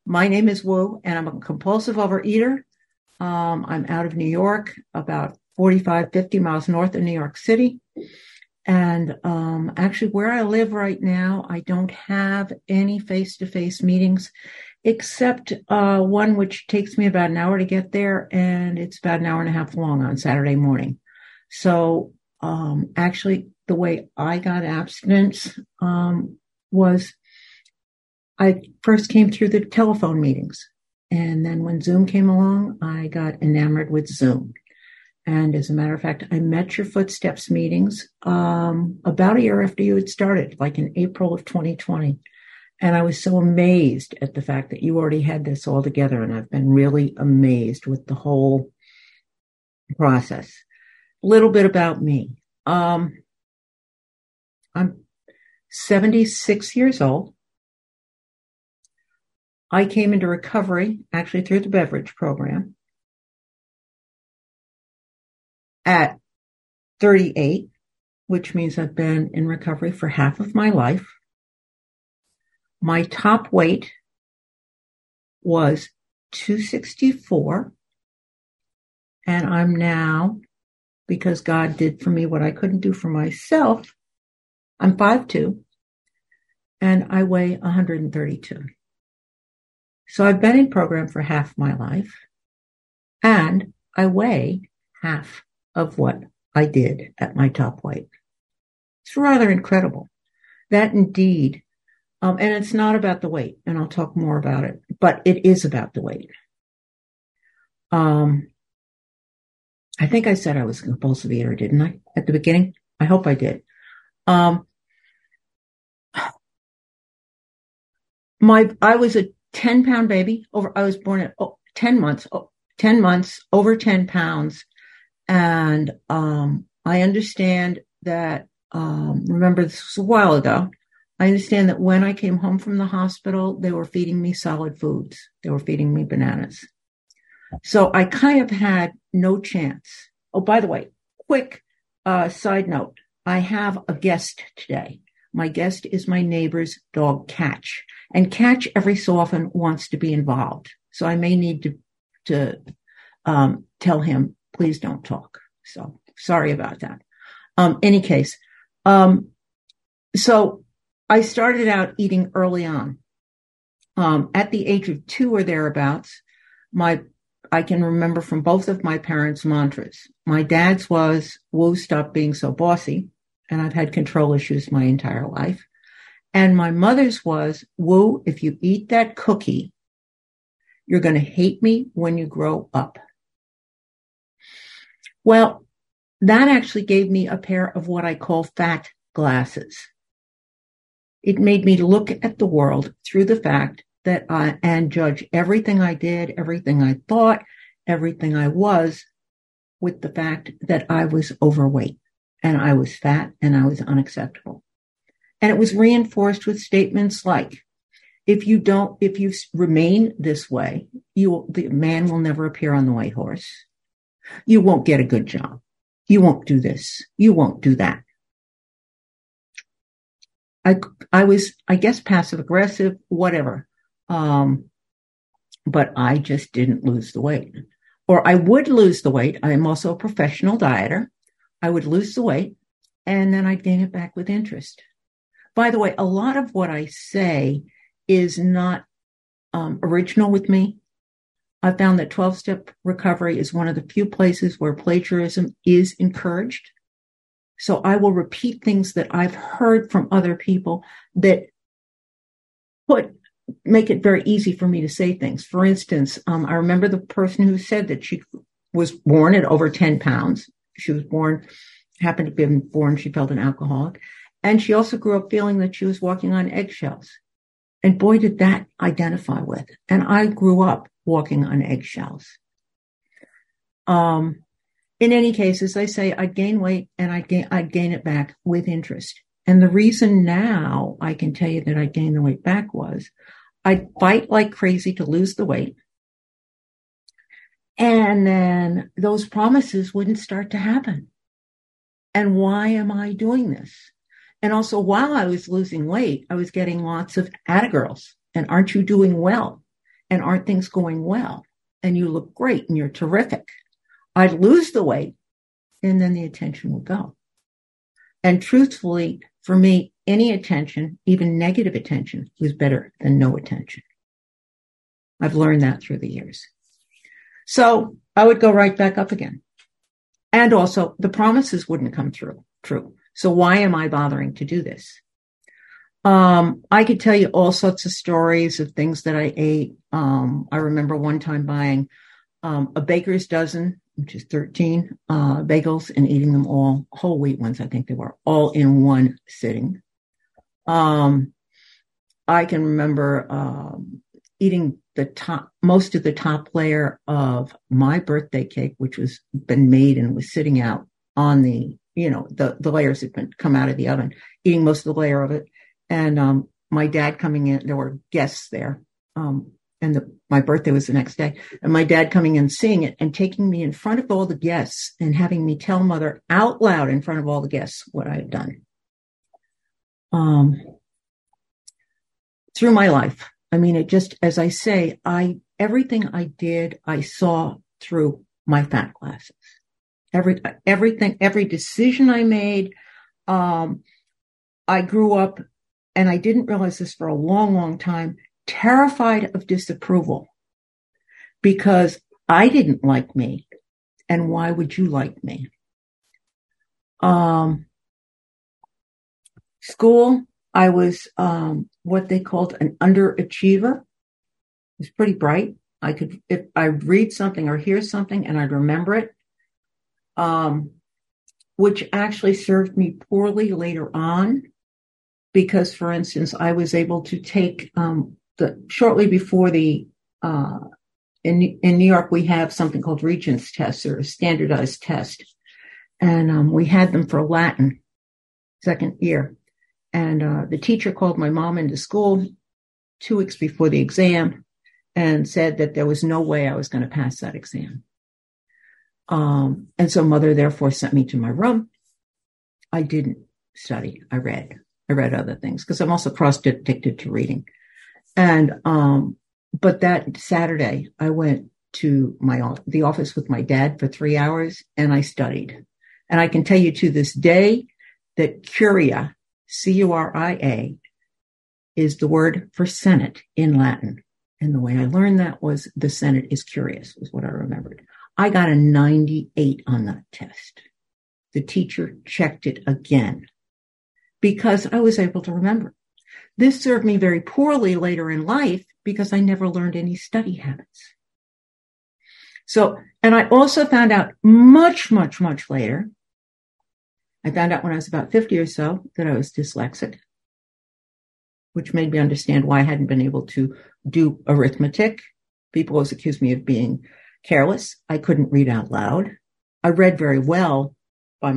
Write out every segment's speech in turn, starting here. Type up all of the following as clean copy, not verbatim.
My name is Wu, and I'm a compulsive overeater. I'm out of New York, about 45, 50 miles north of New York City. And actually, where I live right now, I don't have any face-to-face meetings, except one which takes me about an hour to get there, and it's about an hour and a half long on Saturday morning. So actually, the way I got abstinence was I first came through the telephone meetings. And then when Zoom came along, I got enamored with Zoom. And as a matter of fact, I met your Footsteps meetings about a year after you had started, like in April of 2020. And I was so amazed at the fact that you already had this all together. And I've been really amazed with the whole process. A little bit about me. I'm 76 years old. I came into recovery actually through the beverage program at 38, which means I've been in recovery for half of my life. My top weight was 264, and I'm now, because God did for me what I couldn't do for myself, I'm 5'2", and I weigh 132. So I've been in program for half my life, and I weigh half of what I did at my top weight. It's rather incredible. That indeed, and it's not about the weight, and I'll talk more about it, but it is about the weight. I think I said I was a compulsive eater, didn't I, at the beginning? I hope I did. I was a 10-pound baby. I was born at 10 months, over 10 pounds. And I understand that, remember this was a while ago, I understand that when I came home from the hospital, they were feeding me solid foods. They were feeding me bananas. So I kind of had no chance. Oh, by the way, quick side note. I have a guest today. My guest is my neighbor's dog, Catch. And Catch every so often wants to be involved. So I may need to tell him, please don't talk. So sorry about that. Any case, so I started out eating early on. At the age of 2 or thereabouts, I can remember from both of my parents' mantras. My dad's was, "Whoa, stop being so bossy." And I've had control issues my entire life. And my mother's was, "Woo, if you eat that cookie, you're going to hate me when you grow up." Well, that actually gave me a pair of what I call fat glasses. It made me look at the world through the fact that and judge everything I did, everything I thought, everything I was, with the fact that I was overweight and I was fat and I was unacceptable. And it was reinforced with statements like, if you remain this way, the man will never appear on the white horse. You won't get a good job. You won't do this. You won't do that. I was, I guess, passive aggressive, whatever. But I just didn't lose the weight. Or I would lose the weight. I am also a professional dieter. I would lose the weight and then I'd gain it back with interest. By the way, a lot of what I say is not original with me. I found that 12-step recovery is one of the few places where plagiarism is encouraged. So I will repeat things that I've heard from other people that make it very easy for me to say things. For instance, I remember the person who said that she was born at over 10 pounds. She was happened to be born, she felt an alcoholic. And she also grew up feeling that she was walking on eggshells. And boy, did that identify with. And I grew up walking on eggshells. In any case, as I say, I'd gain weight and I'd gain it back with interest. And the reason now I can tell you that I gained the weight back was I'd fight like crazy to lose the weight. And then those promises wouldn't start to happen. And why am I doing this? And also, while I was losing weight, I was getting lots of attagirls and aren't you doing well? and aren't things going well? And you look great and you're terrific. I'd lose the weight and then the attention will go. And truthfully, for me, any attention, even negative attention, was better than no attention. I've learned that through the years. So I would go right back up again. And also the promises wouldn't come true. So why am I bothering to do this? I could tell you all sorts of stories of things that I ate. I remember one time buying a baker's dozen, which is 13 bagels, and eating them all, whole wheat ones, I think they were, all in one sitting. I can remember eating most of the top layer of my birthday cake, which was been made and was sitting out on the layers had come out of the oven, eating most of the layer of it. And my dad coming in, there were guests there. My birthday was the next day. And my dad coming in, seeing it, and taking me in front of all the guests and having me tell Mother out loud in front of all the guests what I had done. Through my life. I mean, it just, as I say, everything I did, I saw through my fat glasses. Everything, every decision I made, I grew up, and I didn't realize this for a long, long time, terrified of disapproval because I didn't like me. And why would you like me? School, I was what they called an underachiever. I was pretty bright. If I'd read something or hear something and I'd remember it, which actually served me poorly later on. Because, for instance, I was able to take shortly before in New York, we have something called Regents tests, or a standardized test. And we had them for Latin, second year. And the teacher called my mom into school 2 weeks before the exam and said that there was no way I was going to pass that exam. And so Mother therefore sent me to my room. I didn't study. I read other things because I'm also cross-addicted to reading. And, but that Saturday I went to the office with my dad for 3 hours and I studied. And I can tell you to this day that curia, C-U-R-I-A, is the word for Senate in Latin. And the way I learned that was the Senate is curious, was what I remembered. I got a 98 on that test. The teacher checked it again because I was able to remember. This served me very poorly later in life because I never learned any study habits. So, and I also found out much, much, much later, I found out when I was about 50 or so that I was dyslexic, which made me understand why I hadn't been able to do arithmetic. People always accused me of being careless. I couldn't read out loud. I read very well by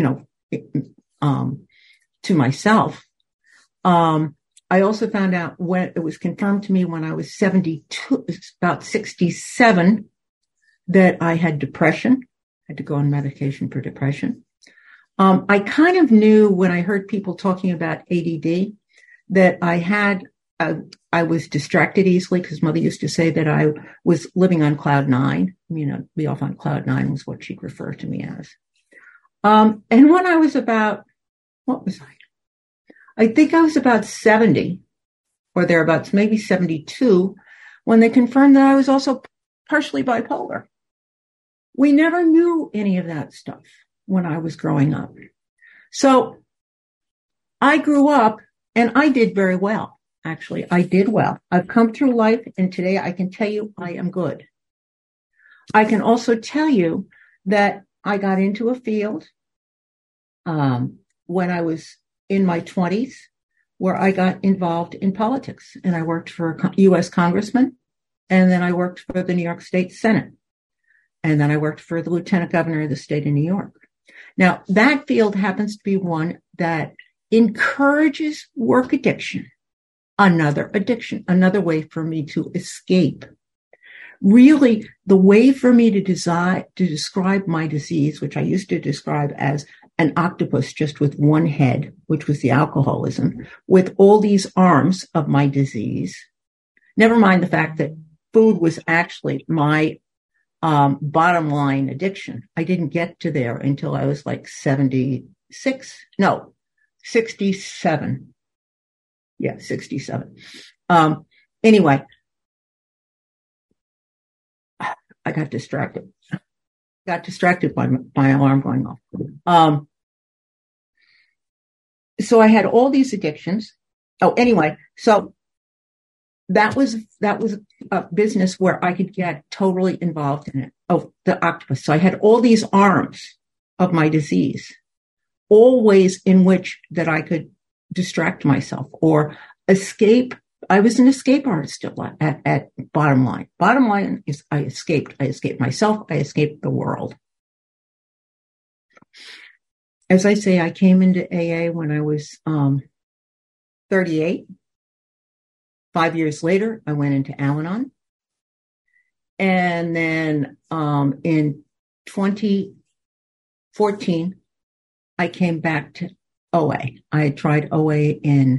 to myself. I also found out when it was confirmed to me when I was 72, about 67, that I had depression. I had to go on medication for depression. I kind of knew when I heard people talking about ADD that I was distracted easily because Mother used to say that I was living on cloud nine. Be off on cloud nine was what she'd refer to me as. And when I was about, what was I? I think I was about 70 or thereabouts, maybe 72, when they confirmed that I was also partially bipolar. We never knew any of that stuff when I was growing up. So I grew up and I did very well. Actually, I did well. I've come through life and today I can tell you I am good. I can also tell you that I got into a field when I was in my 20s where I got involved in politics and I worked for a U.S. congressman and then I worked for the New York State Senate and then I worked for the lieutenant governor of the state of New York. Now, that field happens to be one that encourages work addiction, another way for me to escape. Really, the way for me to describe my disease, which I used to describe as an octopus just with one head, which was the alcoholism, with all these arms of my disease. Never mind the fact that food was actually my bottom line addiction. I didn't get to there until I was like 67. Yeah, 67. Anyway, I got distracted. By my alarm going off. So I had all these addictions. Oh, anyway, so that was a business where I could get totally involved in it. Oh, the octopus. So I had all these arms of my disease, all ways in which that I could distract myself or escape. I was an escape artist at bottom line. Bottom line is I escaped. I escaped myself. I escaped the world. As I say, I came into AA when I was 38. 5 years later, I went into Al-Anon. And then in 2014, I came back to OA. I had tried OA in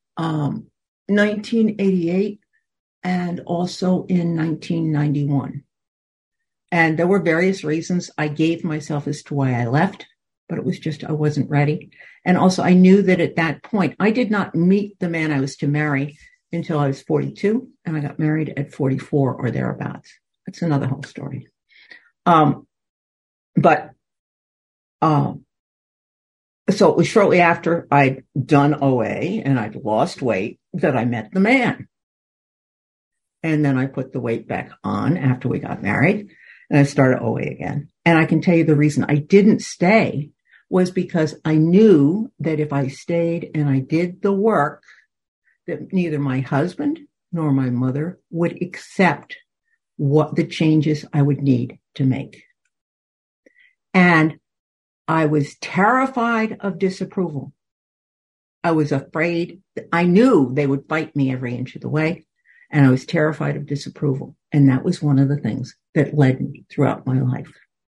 1988 and also in 1991. And there were various reasons I gave myself as to why I left, but it was just I wasn't ready. And also I knew that at that point, I did not meet the man I was to marry until I was 42, and I got married at 44 or thereabouts. That's another whole story. So it was shortly after I'd done OA and I'd lost weight that I met the man. And then I put the weight back on after we got married and I started OA again. And I can tell you the reason I didn't stay was because I knew that if I stayed and I did the work, that neither my husband nor my mother would accept what the changes I would need to make. And I was terrified of disapproval. I was afraid. I knew they would fight me every inch of the way, and I was terrified of disapproval. And that was one of the things that led me throughout my life.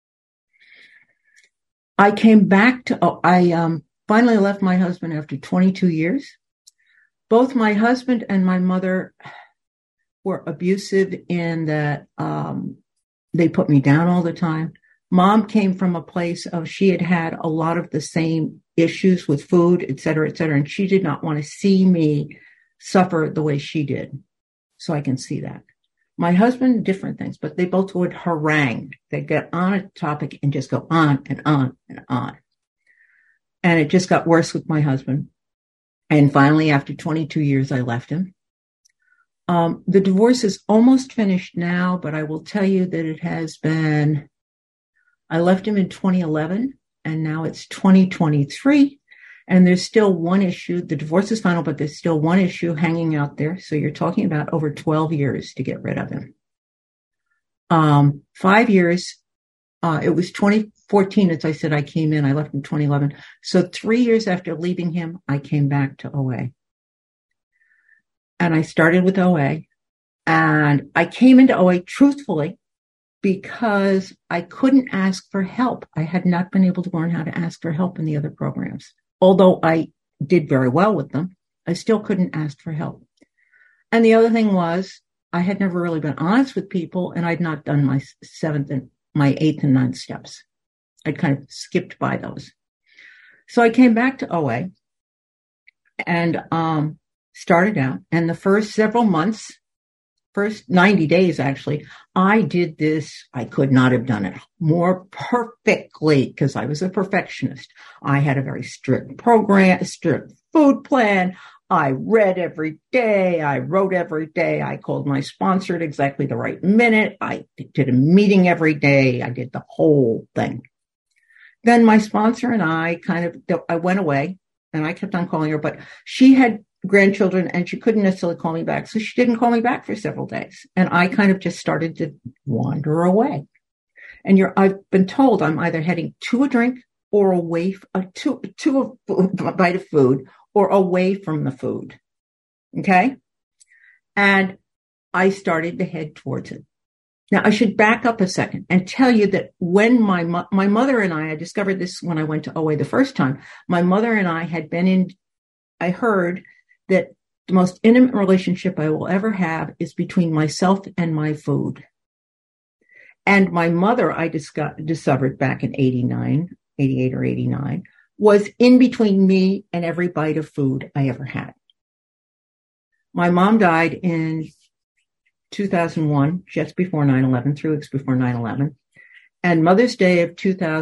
I came back to, I finally left my husband after 22 years. Both my husband and my mother were abusive in that they put me down all the time. Mom came from a place of she had had a lot of the same issues with food, et cetera, and she did not want to see me suffer the way she did. So I can see that. My husband, different things, but they both would harangue. They'd get on a topic and just go on and on and on. And it just got worse with my husband. And finally, after 22 years, I left him. The divorce is almost finished now, but I will tell you that it has been, I left him in 2011 and now it's 2023 and there's still one issue. The divorce is final, but there's still one issue hanging out there. So you're talking about over 12 years to get rid of him. 5 years. It was 2014, as I said, I came in, I left in 2011. So 3 years after leaving him, I came back to OA. And I started with OA. And I came into OA truthfully because I couldn't ask for help. I had not been able to learn how to ask for help in the other programs. Although I did very well with them, I still couldn't ask for help. And the other thing was, I had never really been honest with people, and I'd not done my 8th and 9th steps. I'd kind of skipped by those. So I came back to OA and started out. And the first several months, first 90 days actually, I did this. I could not have done it more perfectly because I was a perfectionist. I had a very strict program, strict food plan. I read every day. I wrote every day. I called my sponsor at exactly the right minute. I did a meeting every day. I did the whole thing. Then my sponsor and I I went away and I kept on calling her, but she had grandchildren and she couldn't necessarily call me back. So she didn't call me back for several days. And I kind of just started to wander away. And I've been told I'm either heading to a drink or away to a bite of food or away from the food. Okay. And I started to head towards it. Now I should back up a second and tell you that when my mother and I discovered this when I went to OA the first time, my mother and I had been I heard that The most intimate relationship I will ever have is between myself and my food. And my mother, I discovered back in 88 or 89, was in between me and every bite of food I ever had. My mom died in 2001, just before 9/11, 3 weeks before 9/11. And Mother's Day of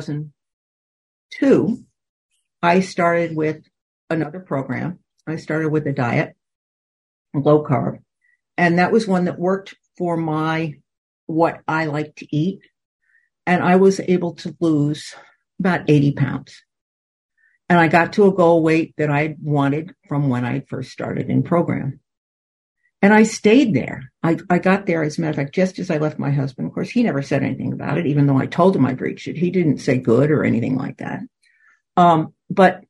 2002, I started with another program. I started with a diet, low carb. And that was one that worked for what I like to eat. And I was able to lose about 80 pounds. And I got to a goal weight that I wanted from when I first started in program. And I stayed there. I got there, as a matter of fact, just as I left my husband. Of course, he never said anything about it, even though I told him I breached it. He didn't say good or anything like that. But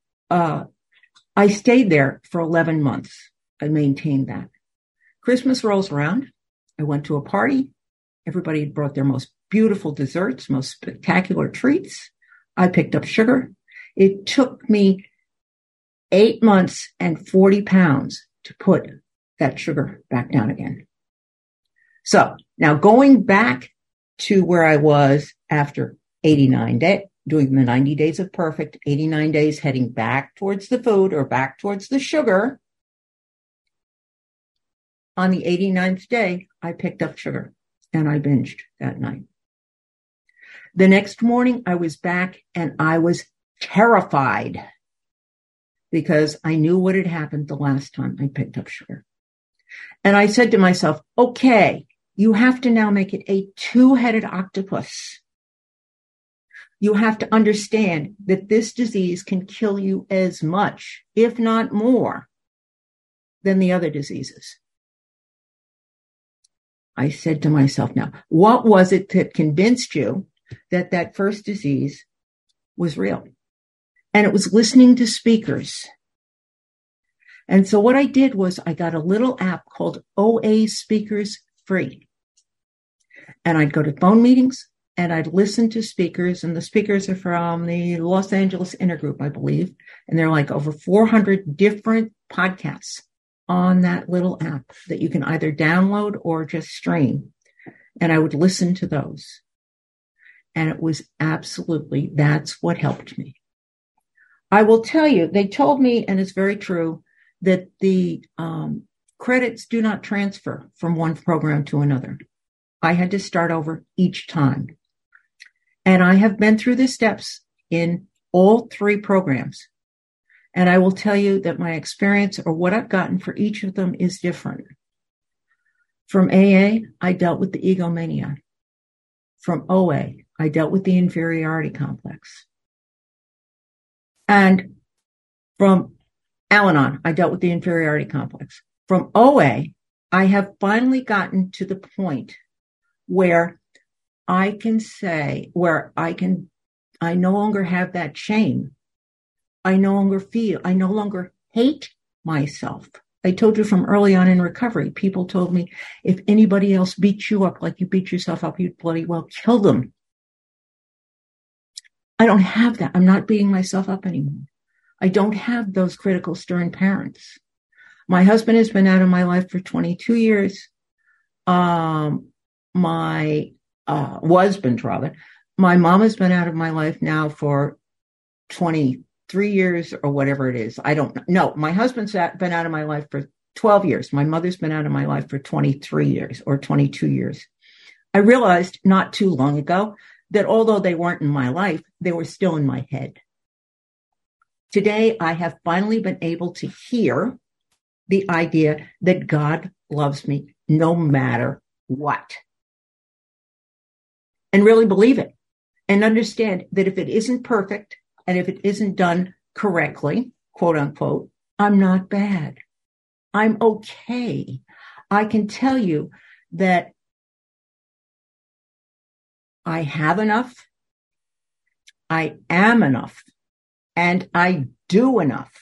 I stayed there for 11 months. I maintained that. Christmas rolls around. I went to a party. Everybody had brought their most beautiful desserts, most spectacular treats. I picked up sugar. It took me 8 months and 40 pounds to put that sugar back down again. So now going back to where I was after 89 days, doing the 90 days of perfect, 89 days heading back towards the food or back towards the sugar. On the 89th day, I picked up sugar and I binged that night. The next morning I was back and I was terrified because I knew what had happened the last time I picked up sugar. And I said to myself, okay, you have to now make it a 2-headed octopus. You have to understand that this disease can kill you as much, if not more, than the other diseases. I said to myself, now, what was it that convinced you that that first disease was real? And it was listening to speakers. And so what I did was I got a little app called OA Speakers Free. And I'd go to phone meetings and I'd listen to speakers. And the speakers are from the Los Angeles Intergroup, I believe. And they're like over 400 different podcasts on that little app that you can either download or just stream. And I would listen to those. And it was absolutely, that's what helped me. I will tell you, they told me, and it's very true, that the credits do not transfer from one program to another. I had to start over each time. And I have been through the steps in all 3 programs. And I will tell you that my experience or what I've gotten for each of them is different. From AA, I dealt with the egomania. From OA, I dealt with the inferiority complex. And from Al-Anon, I dealt with the inferiority complex. From OA, I have finally gotten to the point where I can say, I no longer have that shame. I no longer hate myself. I told you from early on in recovery, people told me, if anybody else beats you up like you beat yourself up, you'd bloody well kill them. I don't have that. I'm not beating myself up anymore. I don't have those critical, stern parents. My husband has been out of my life for 22 years. My mom has been out of my life now for 23 years or whatever it is. I don't know. My husband's been out of my life for 12 years. My mother's been out of my life for 23 years or 22 years. I realized not too long ago that although they weren't in my life, they were still in my head. Today, I have finally been able to hear the idea that God loves me no matter what. And really believe it. And understand that if it isn't perfect and if it isn't done correctly, quote unquote, I'm not bad. I'm okay. I can tell you that I have enough, I am enough, and I do enough.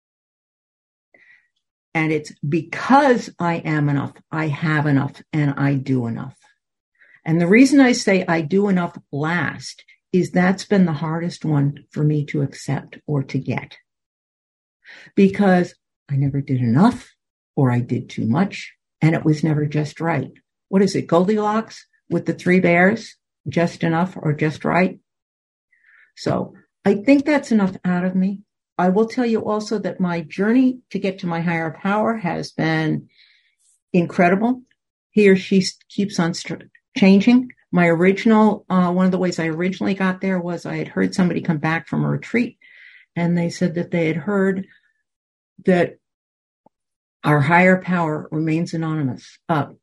And it's because I am enough, I have enough, and I do enough. And the reason I say I do enough last is that's been the hardest one for me to accept or to get. Because I never did enough, or I did too much, and it was never just right. What is it, Goldilocks with the three bears? Just enough or just right? So I think that's enough out of me. I will tell you also that my journey to get to my higher power has been incredible. He or she keeps on changing. My original, one of the ways I originally got there was I had heard somebody come back from a retreat, and they said that they had heard that our higher power remains anonymous.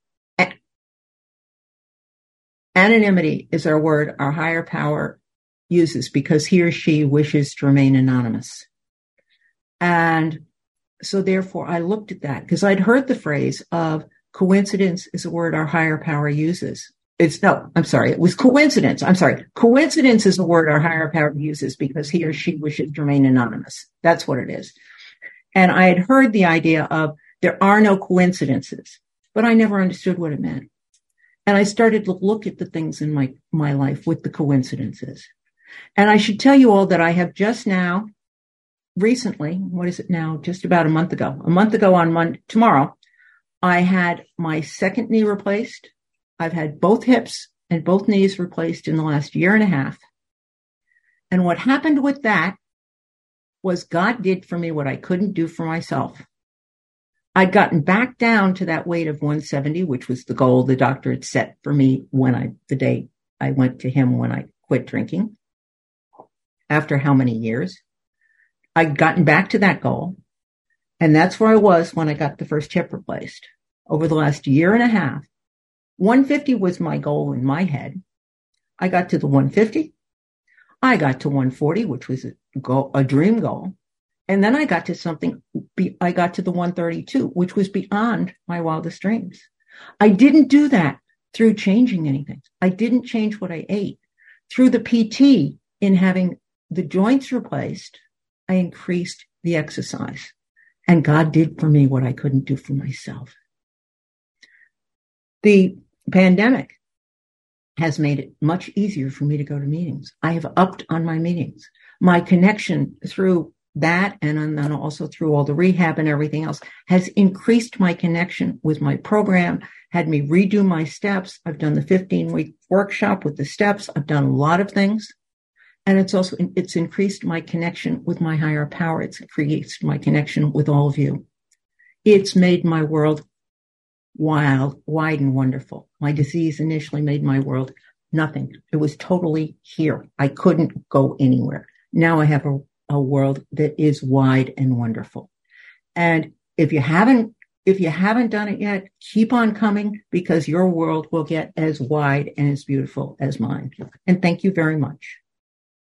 Anonymity is our word our higher power uses because he or she wishes to remain anonymous. And so therefore I looked at that because I'd heard the phrase of coincidence is a word our higher power uses. It was coincidence. Coincidence is a word our higher power uses because he or she wishes to remain anonymous. That's what it is. And I had heard the idea of there are no coincidences, but I never understood what it meant. And I started to look at the things in my life with the coincidences. And I should tell you all that I have just now, recently, what is it now? Just about a month ago on tomorrow, I had my second knee replaced. I've had both hips and both knees replaced in the last year and a half. And what happened with that was God did for me what I couldn't do for myself. I'd gotten back down to that weight of 170, which was the goal the doctor had set for me the day I went to him when I quit drinking. After how many years? I'd gotten back to that goal. And that's where I was when I got the first hip replaced. Over the last year and a half, 150 was my goal in my head. I got to the 150. I got to 140, which was a dream goal. And then I got to the 132, which was beyond my wildest dreams. I didn't do that through changing anything. I didn't change what I ate. Through the PT, in having the joints replaced, I increased the exercise. And God did for me what I couldn't do for myself. The pandemic has made it much easier for me to go to meetings. I have upped on my meetings. My connection through that and then also through all the rehab and everything else has increased my connection with my program, had me redo my steps. I've done the 15-week workshop with the steps. I've done a lot of things. And it's increased my connection with my higher power. It's increased my connection with all of you. It's made my world wide and wonderful. My disease initially made my world nothing. It was totally here. I couldn't go anywhere. Now I have a world that is wide and wonderful. And if you haven't done it yet, keep on coming because your world will get as wide and as beautiful as mine. And thank you very much.